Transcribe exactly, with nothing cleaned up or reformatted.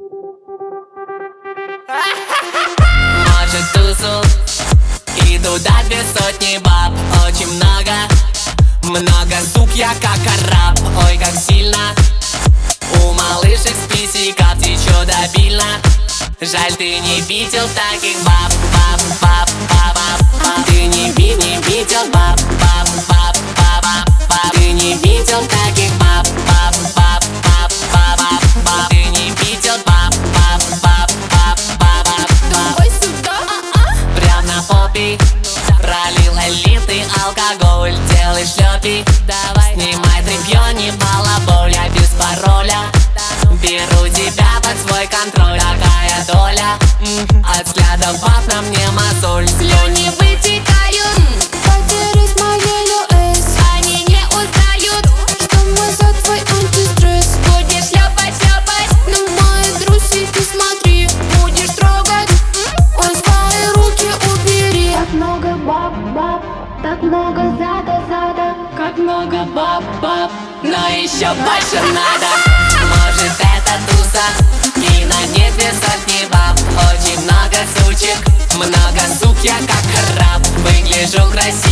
Может, тусу и туда две сотни баб. Очень много, много сук, я как араб. Ой, как сильно у малышек с писиков течет обильно. Жаль, ты не видел таких баб, баб, баб, баб, баб, баб. Ты не, ви, не видел баб, баб, баб, баб, баб, баб. Ты не видел таких баб, баб, баб, баб, баб, баб, баб. Ты не видел баб, баб, баб, баб, баб, баб, баб. Давай сюда, а-а. Прям на попе пролила литый алкоголь. Делай шлепи, давай, снимай тряпьё, не балаболь. Я без пароля беру тебя под свой контроль. Такая доля от взглядов баб на мне мозоль. Слюни вытекают, потерясь моею эс. Они не узнают, что мы за твой антистресс. Будешь шлепать, шлепать на мои трусики, смотри. Будешь трогать, ой, свои руки убери. Так много баб, баб, так много зада, зада. Как много баб, баб, но еще больше надо. Может, это туса и на ней две сотни баб. Очень много сучек, много сук, я как араб. Выгляжу красиво.